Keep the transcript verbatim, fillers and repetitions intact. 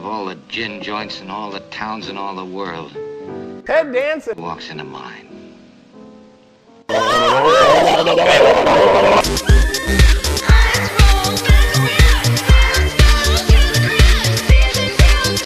all the gin joints in all the towns in all the world. Head dancing. Walks into mine.